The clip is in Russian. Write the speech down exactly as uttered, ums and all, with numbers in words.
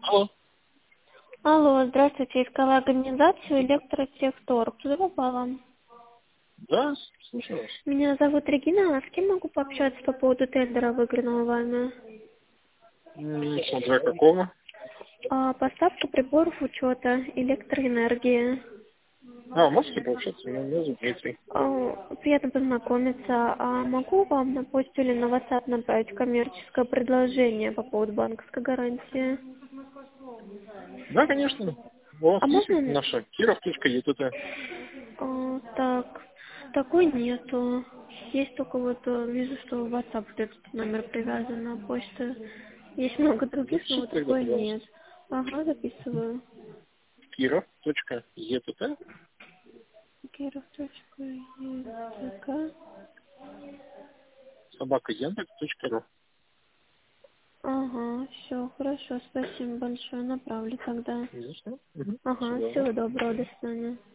Алло. Алло, здравствуйте, искала организацию Электротехторг. Туда попала. Да, слушаю вас. Меня зовут Регина, а с кем могу пообщаться по поводу тендера, выигранного вами? М, Смотря какого. А, поставка приборов учета электроэнергии. А, можете пообщаться? Меня зовут Дмитрий. А, приятно познакомиться. А могу вам на почту или на WhatsApp направить коммерческое предложение по поводу банковской гарантии? Да, конечно. У вас А есть можно... наша киров.ет. А, так, такой нету. Есть только вот, э, вижу, что в WhatsApp вот этот номер привязан на почту. Есть много других, но Запишите вот тогда, такой пожалуйста. нет. Ага, записываю. киров.ет. Киров.ек. Собака яндекс.ру. Ага, все, хорошо, спасибо большое, направлю тогда. Ясно? Угу. Ага, Всего. всего доброго, до свидания.